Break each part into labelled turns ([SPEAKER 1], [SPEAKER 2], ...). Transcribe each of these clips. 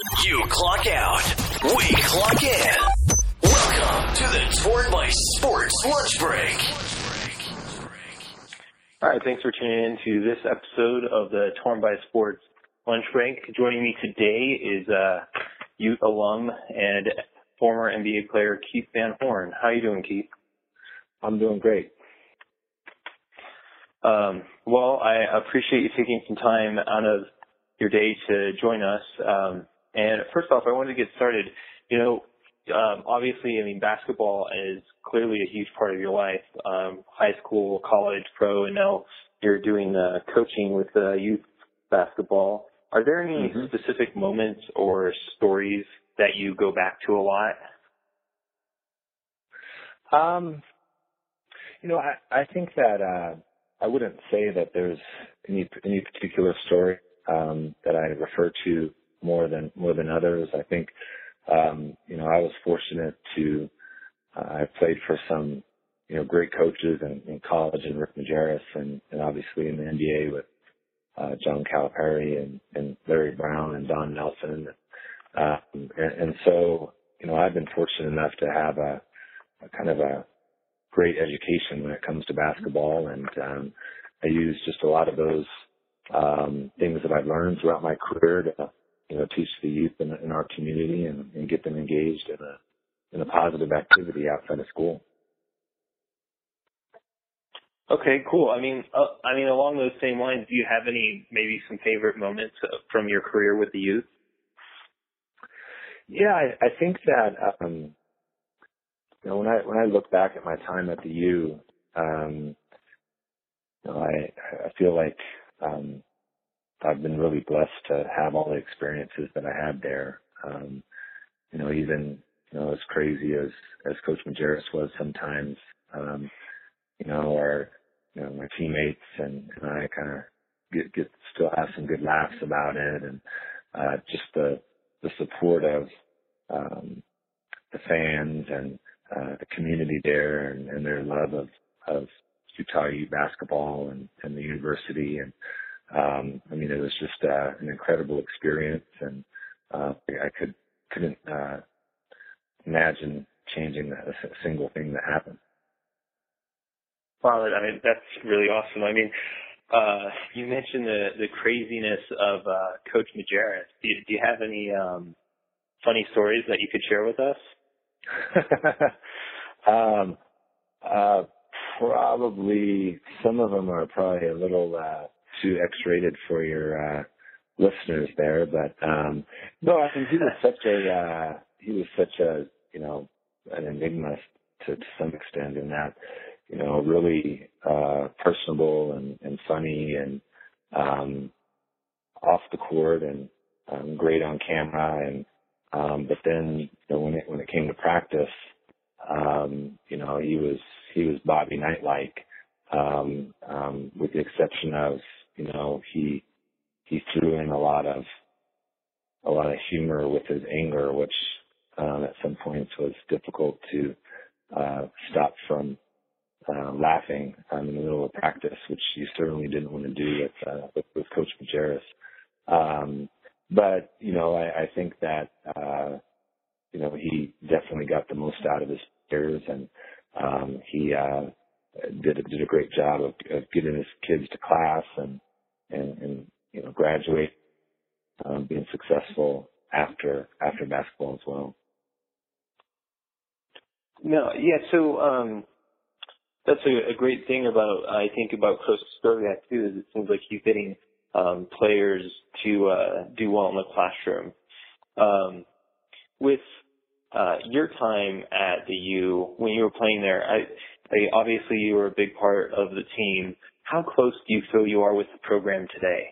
[SPEAKER 1] You clock out. We clock in. Welcome to the Torn by Sports Lunch Break.
[SPEAKER 2] All right, thanks for tuning in to this episode of the Torn by Sports Lunch Break. Joining me today is Ute alum and former NBA player Keith Van Horn. How are you doing, Keith?
[SPEAKER 3] I'm doing great.
[SPEAKER 2] Well, I appreciate you taking some time out of your day to join us. And first off, I wanted to get started. Obviously, basketball is clearly a huge part of your life. High school, college, pro, and now you're doing coaching with youth basketball. Are there any specific moments or stories that you go back to a lot?
[SPEAKER 3] I think that I wouldn't say that there's any particular story that I refer to more than others. I think I was fortunate to I played for some great coaches in college, and Rick Majerus, and obviously in the NBA with John Calipari and Larry Brown and Don Nelson, and so I've been fortunate enough to have a kind of a great education when it comes to basketball, and I use just a lot of those things that I've learned throughout my career to teach the youth in our community and get them engaged in a positive activity outside of school.
[SPEAKER 2] Okay, cool. Along those same lines, do you have maybe some favorite moments from your career with the youth?
[SPEAKER 3] Yeah, I think that when I look back at my time at the U, I feel like I've been really blessed to have all the experiences that I had there. Even as crazy as Coach Majerus was sometimes, my teammates and I kind of get still have some good laughs about it, and just the support of the fans and the community there and their love of Utah U basketball and the university, and it was just an incredible experience, and I couldn't imagine changing a single thing that happened.
[SPEAKER 2] Wow, that's really awesome. You mentioned the craziness of Coach Majerus. Do you have any funny stories that you could share with us?
[SPEAKER 3] Probably some of them are probably a little too X-rated for your listeners there, but no, I think he was such a an enigma to some extent, in that really personable and funny and off the court and great on camera, and but then when it came to practice, he was Bobby Knight-like, with the exception of he threw in a lot of humor with his anger, which at some points was difficult to stop from laughing in the middle of practice, which you certainly didn't want to do with Coach Majerus. But I think that he definitely got the most out of his players, and he did a great job of getting his kids to class and graduate, being successful after basketball as well.
[SPEAKER 2] No, yeah. So that's a great thing about Coach Skurviak too. Is it seems like he's getting players to do well in the classroom. With your time at the U, when you were playing there, obviously you were a big part of the team. How close do you feel you are with the program today?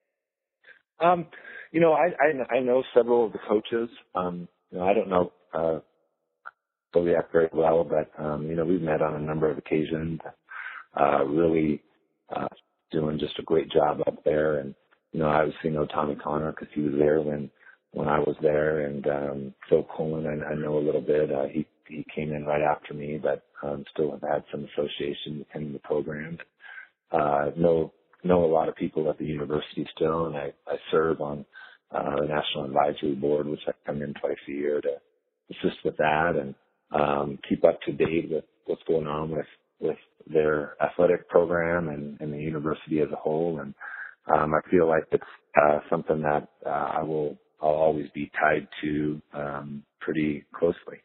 [SPEAKER 3] I know several of the coaches. I don't know Skurviak very well, but we've met on a number of occasions. Really doing just a great job up there, and I obviously know Tommy Connor because he was there when I was there, and Phil Coleman I know a little bit. He came in right after me, but still have had some association with him in the program. Know a lot of people at the university still, and I serve on the National Advisory Board, which I come in twice a year to assist with that and keep up to date with what's going on with their athletic program and the university as a whole. And I feel like it's something that I'll always be tied to pretty closely.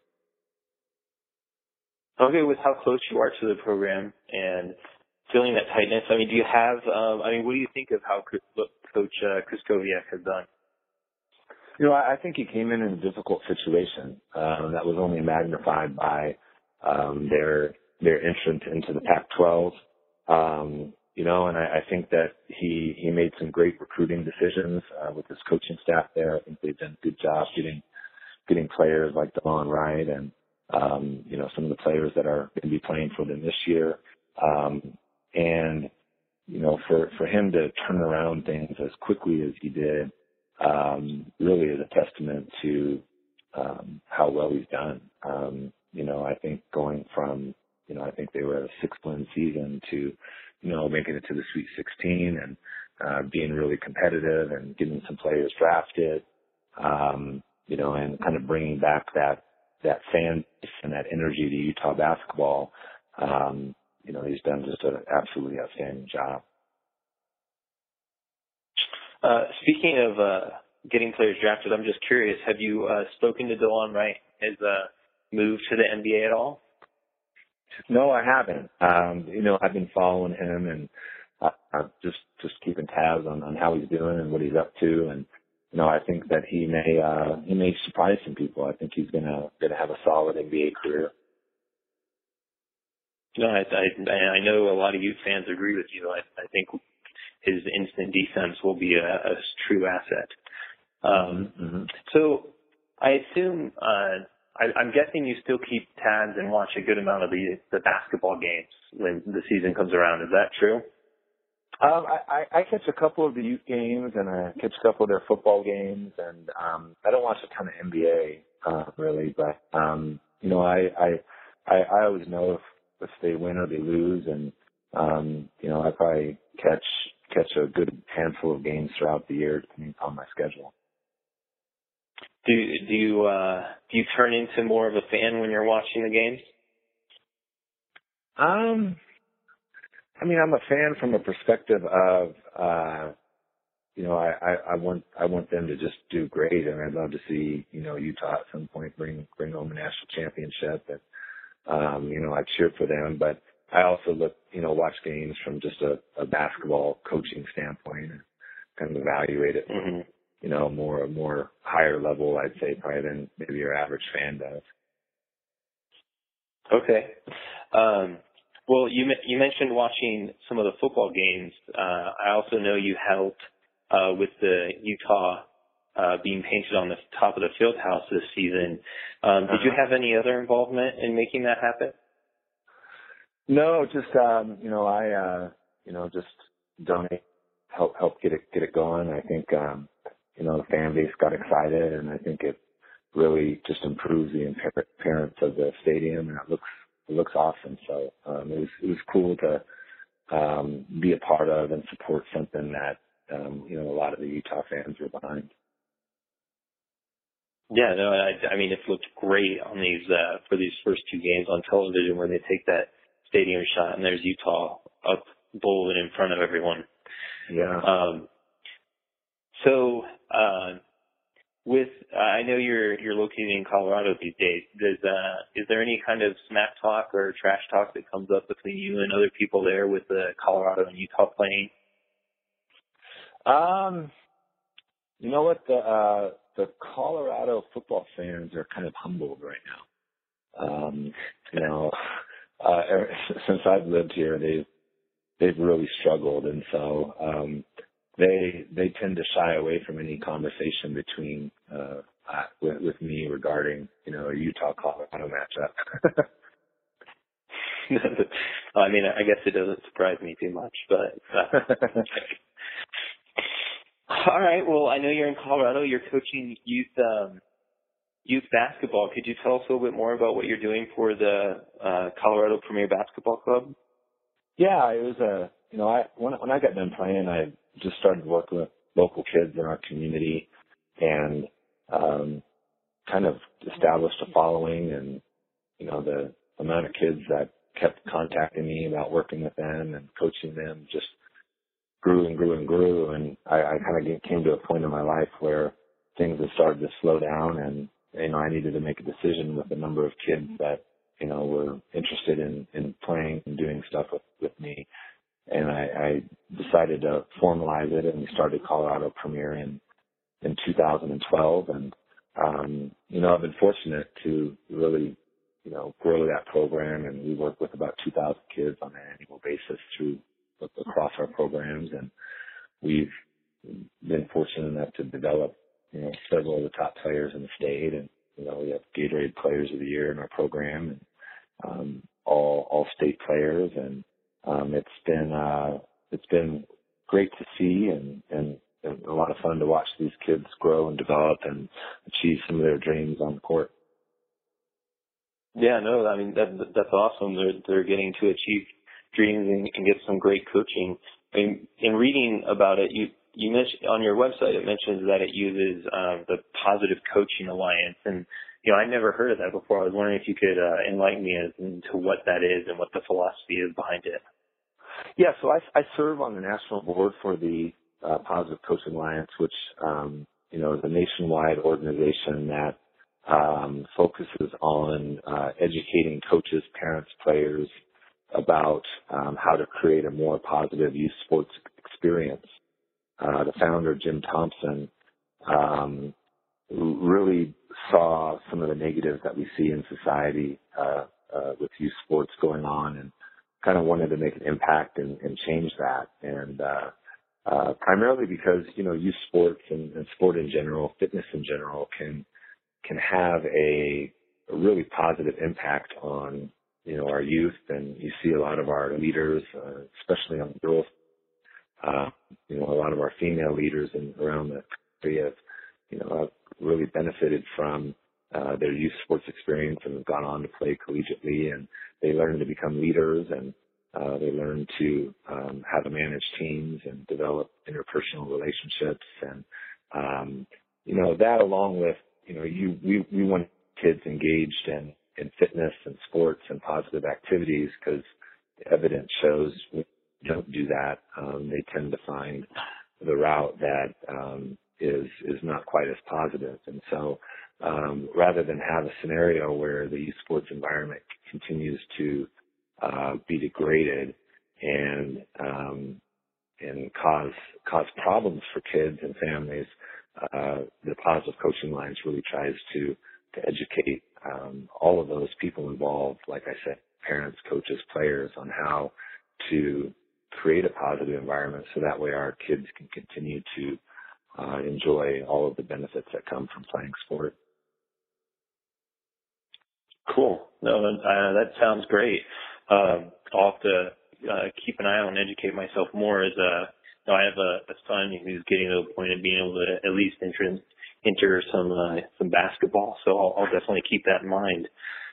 [SPEAKER 2] Okay, with how close you are to the program and feeling that tightness, I mean, do you have, what do you think of how Coach Krystkowiak has done?
[SPEAKER 3] You know, I think he came in a difficult situation that was only magnified by their entrance into the Pac-12. You know, and I think that he made some great recruiting decisions with his coaching staff there. I think they've done a good job getting players like DeLon Wright and you know, some of the players that are going to be playing for them this year. And you know, for him to turn around things as quickly as he did, really is a testament to how well he's done. You know, I think going from, you know, I think they were a 6-win season to, you know, making it to the Sweet 16 and being really competitive and getting some players drafted, you know, and kind of bringing back that fan base and that energy to Utah basketball. You know, he's done just an absolutely outstanding job.
[SPEAKER 2] Speaking of getting players drafted, I'm just curious, have you spoken to DeLon Wright? Has moved to the NBA at all?
[SPEAKER 3] No, I haven't. You know, I've been following him and just keeping tabs on how he's doing and what he's up to. And, you know, I think that he may surprise some people. I think he's gonna have a solid NBA career.
[SPEAKER 2] No, I know a lot of Ute fans agree with you. I think his instant defense will be a true asset. So I assume, I'm guessing you still keep tabs and watch a good amount of the basketball games when the season comes around. Is that true?
[SPEAKER 3] I catch a couple of the Ute games and I catch a couple of their football games, and I don't watch a ton of NBA really, but you know, I always know if they win or they lose, and you know, I probably catch a good handful of games throughout the year depending on my schedule.
[SPEAKER 2] Do you turn into more of a fan when you're watching the games?
[SPEAKER 3] I mean, I'm a fan from a perspective of, you know, I want them to just do great, and I'd love to see, you know, Utah at some point bring home a national championship, and you know, I cheer for them, but I also watch games from just a basketball coaching standpoint and kind of evaluate it from, you know, more higher level, I'd say, probably than maybe your average fan does.
[SPEAKER 2] Okay. Well, you mentioned watching some of the football games. I also know you helped with the Utah being painted on the top of the field house this season. Did you have any other involvement in making that happen?
[SPEAKER 3] No, just you know, I you know, just donate, help get it going. I think you know, the fan base got excited, and I think it really just improves the appearance of the stadium, and it looks awesome. So it was cool to be a part of and support something that you know, a lot of the Utah fans were behind.
[SPEAKER 2] Yeah, no, I mean, it looked great on these for these first two games on television where they take that stadium shot and there's Utah up bold and in front of everyone.
[SPEAKER 3] Yeah.
[SPEAKER 2] So with I know you're located in Colorado these days. Is there any kind of smack talk or trash talk that comes up between you and other people there with the Colorado and Utah playing?
[SPEAKER 3] You know what, the Colorado football fans are kind of humbled right now. You know, since I've lived here, they've really struggled, and so they tend to shy away from any conversation between with me regarding, you know, a Utah Colorado matchup.
[SPEAKER 2] I mean, I guess it doesn't surprise me too much, but all right. Well, I know you're in Colorado. You're coaching youth basketball. Could you tell us a little bit more about what you're doing for the Colorado Premier Basketball Club?
[SPEAKER 3] Yeah, it was you know, when I got done playing, I just started working with local kids in our community, and kind of established a following. And the amount of kids that kept contacting me about working with them and coaching them just grew and grew and grew. And I kind of came to a point in my life where things had started to slow down, and I needed to make a decision with the number of kids that were interested in playing and doing stuff with me. And I decided to formalize it, and we started Colorado Premier in 2012. And I've been fortunate to really grow that program, and we work with about 2,000 kids on an annual basis across our programs. And we've been fortunate enough to develop several of the top players in the state, and we have Gatorade Players of the Year in our program, and all state players. And it's been great to see, and a lot of fun to watch these kids grow and develop and achieve some of their dreams on the court.
[SPEAKER 2] Yeah, no, I mean that's awesome. They're getting to achieve dreams and get some great coaching. I mean, in reading about it, you mentioned on your website, it mentions that it uses the Positive Coaching Alliance, and I never heard of that before. I was wondering if you could enlighten me as to what that is and what the philosophy is behind it.
[SPEAKER 3] Yeah, so I serve on the national board for the Positive Coaching Alliance, which is a nationwide organization that focuses on educating coaches, parents, players about how to create a more positive youth sports experience. The founder, Jim Thompson, really saw some of the negatives that we see in society with youth sports going on, and kind of wanted to make an impact and change that. And primarily because, youth sports and sport in general, fitness in general, can have a really positive impact on, our youth. And you see a lot of our leaders, especially on the girls, a lot of our female leaders around the country have really benefited from their youth sports experience and have gone on to play collegiately, and they learn to become leaders, and they learn to how to manage teams and develop interpersonal relationships. And that, along with we want kids engaged in fitness and sports and positive activities, because the evidence shows when you don't do that, they tend to find the route that is not quite as positive. And so rather than have a scenario where the youth sports environment continues to be degraded and cause problems for kids and families, the Positive Coaching Alliance really tries to educate all of those people involved, like I said, parents, coaches, players, on how to create a positive environment so that way our kids can continue to enjoy all of the benefits that come from playing sport.
[SPEAKER 2] Cool. No, that sounds great. I'll have to keep an eye on and educate myself more. As I have a son who's getting to the point of being able to at least enter some basketball, so I'll definitely keep that in mind.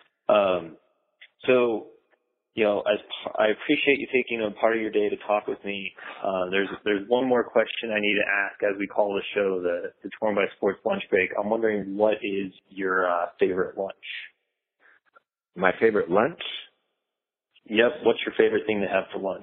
[SPEAKER 2] So, I appreciate you taking a part of your day to talk with me. There's one more question I need to ask as we call the show the Torn by Sports Lunch Break. I'm wondering, what is your favorite lunch?
[SPEAKER 3] My favorite lunch?
[SPEAKER 2] Yep. What's your favorite thing to have for lunch?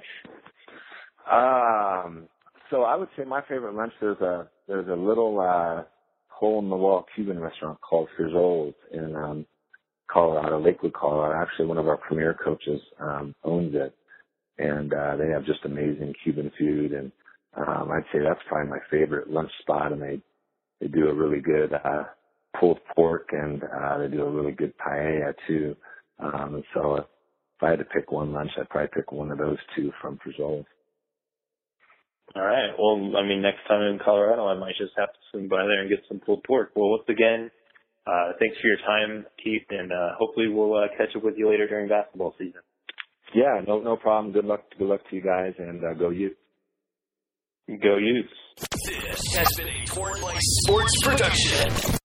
[SPEAKER 3] So I would say my favorite lunch, there's a little hole in the wall Cuban restaurant called Frijoles in Colorado, Lakewood, Colorado. Actually, one of our premier coaches owns it, and they have just amazing Cuban food. And I'd say that's probably my favorite lunch spot. And they do a really good pulled pork, and they do a really good paella too. And so if I had to pick one lunch, I'd probably pick one of those two from Frijoles.
[SPEAKER 2] All right. Well, next time I'm in Colorado, I might just have to swing by there and get some pulled pork. Well, once again, thanks for your time, Keith, and hopefully we'll catch up with you later during basketball season.
[SPEAKER 3] Yeah, no problem. Good luck to you guys, and go Utes.
[SPEAKER 2] Go Utes.
[SPEAKER 1] This has been a Torn by Sports production.